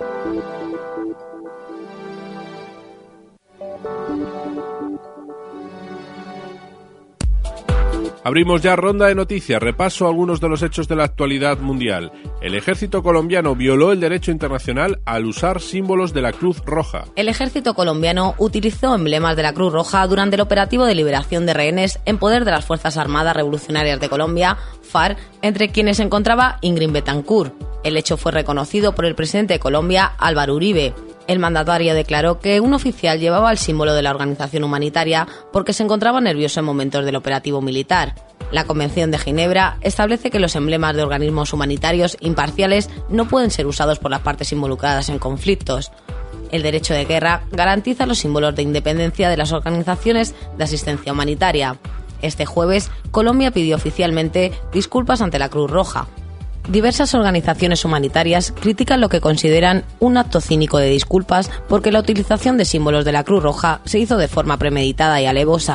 Abrimos ya ronda de noticias, repaso algunos de los hechos de la actualidad mundial. El ejército colombiano violó el derecho internacional al usar símbolos de la Cruz Roja. El ejército colombiano utilizó emblemas de la Cruz Roja durante el operativo de liberación de rehenes en poder de las Fuerzas Armadas Revolucionarias de Colombia, FARC, entre quienes se encontraba Ingrid Betancourt. El hecho fue reconocido por el presidente de Colombia, Álvaro Uribe. El mandatario declaró que un oficial llevaba el símbolo de la organización humanitaria porque se encontraba nervioso en momentos del operativo militar. La Convención de Ginebra establece que los emblemas de organismos humanitarios imparciales no pueden ser usados por las partes involucradas en conflictos. El derecho de guerra garantiza los símbolos de independencia de las organizaciones de asistencia humanitaria. Este jueves, Colombia pidió oficialmente disculpas ante la Cruz Roja. Diversas organizaciones humanitarias critican lo que consideran un acto cínico de disculpas porque la utilización de símbolos de la Cruz Roja se hizo de forma premeditada y alevosa.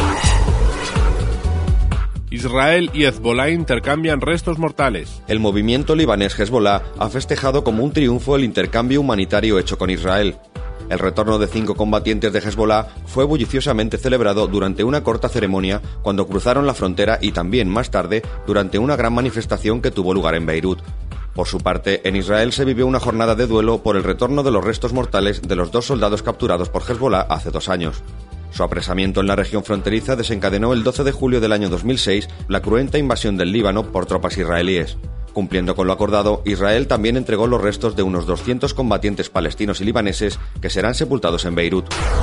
Israel y Hezbollah intercambian restos mortales. El movimiento libanés Hezbollah ha festejado como un triunfo el intercambio humanitario hecho con Israel. El retorno de 5 combatientes de Hezbollah fue bulliciosamente celebrado durante una corta ceremonia cuando cruzaron la frontera y también más tarde durante una gran manifestación que tuvo lugar en Beirut. Por su parte, en Israel se vivió una jornada de duelo por el retorno de los restos mortales de los 2 soldados capturados por Hezbollah hace 2 años. Su apresamiento en la región fronteriza desencadenó el 12 de julio del año 2006 la cruenta invasión del Líbano por tropas israelíes. Cumpliendo con lo acordado, Israel también entregó los restos de unos 200 combatientes palestinos y libaneses que serán sepultados en Beirut.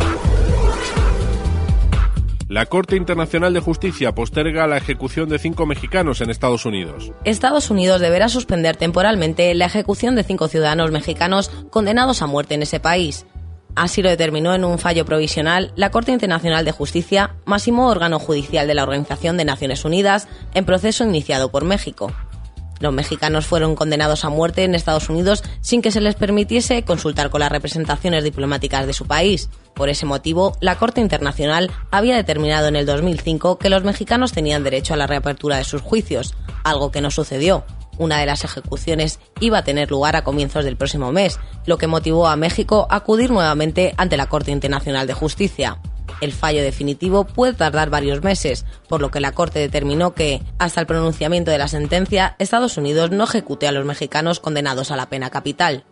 La Corte Internacional de Justicia posterga la ejecución de 5 mexicanos en Estados Unidos. Estados Unidos deberá suspender temporalmente la ejecución de 5 ciudadanos mexicanos condenados a muerte en ese país. Así lo determinó en un fallo provisional la Corte Internacional de Justicia, máximo órgano judicial de la Organización de Naciones Unidas, en proceso iniciado por México. Los mexicanos fueron condenados a muerte en Estados Unidos sin que se les permitiese consultar con las representaciones diplomáticas de su país. Por ese motivo, la Corte Internacional había determinado en el 2005 que los mexicanos tenían derecho a la reapertura de sus juicios, algo que no sucedió. Una de las ejecuciones iba a tener lugar a comienzos del próximo mes, lo que motivó a México a acudir nuevamente ante la Corte Internacional de Justicia. El fallo definitivo puede tardar varios meses, por lo que la Corte determinó que, hasta el pronunciamiento de la sentencia, Estados Unidos no ejecute a los mexicanos condenados a la pena capital.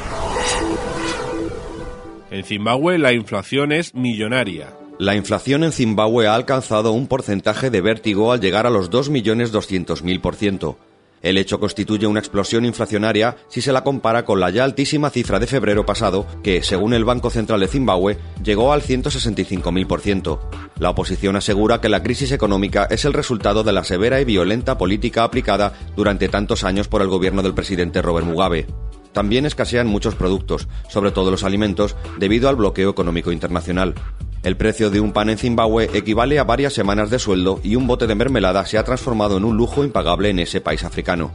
En Zimbabue la inflación es millonaria. La inflación en Zimbabue ha alcanzado un porcentaje de vértigo al llegar a los 2.200.000%. El hecho constituye una explosión inflacionaria si se la compara con la ya altísima cifra de febrero pasado, que, según el Banco Central de Zimbabue, llegó al 165.000%. La oposición asegura que la crisis económica es el resultado de la severa y violenta política aplicada durante tantos años por el gobierno del presidente Robert Mugabe. También escasean muchos productos, sobre todo los alimentos, debido al bloqueo económico internacional. El precio de un pan en Zimbabue equivale a varias semanas de sueldo y un bote de mermelada se ha transformado en un lujo impagable en ese país africano.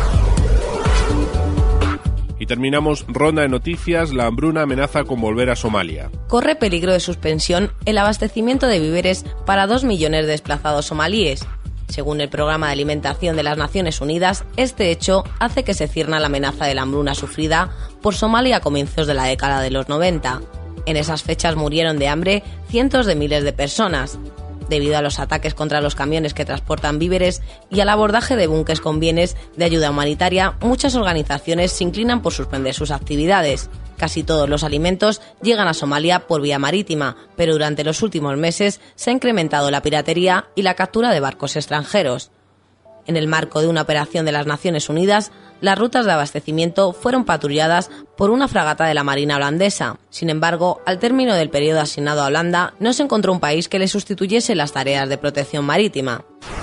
Y terminamos ronda de noticias. La hambruna amenaza con volver a Somalia. Corre peligro de suspensión el abastecimiento de víveres para 2 millones de desplazados somalíes. Según el Programa de Alimentación de las Naciones Unidas, este hecho hace que se cierna la amenaza de la hambruna sufrida por Somalia a comienzos de la década de los 90. En esas fechas murieron de hambre cientos de miles de personas. Debido a los ataques contra los camiones que transportan víveres y al abordaje de buques con bienes de ayuda humanitaria, muchas organizaciones se inclinan por suspender sus actividades. Casi todos los alimentos llegan a Somalia por vía marítima, pero durante los últimos meses se ha incrementado la piratería y la captura de barcos extranjeros. En el marco de una operación de las Naciones Unidas, las rutas de abastecimiento fueron patrulladas por una fragata de la Marina holandesa. Sin embargo, al término del periodo asignado a Holanda, no se encontró un país que le sustituyese las tareas de protección marítima.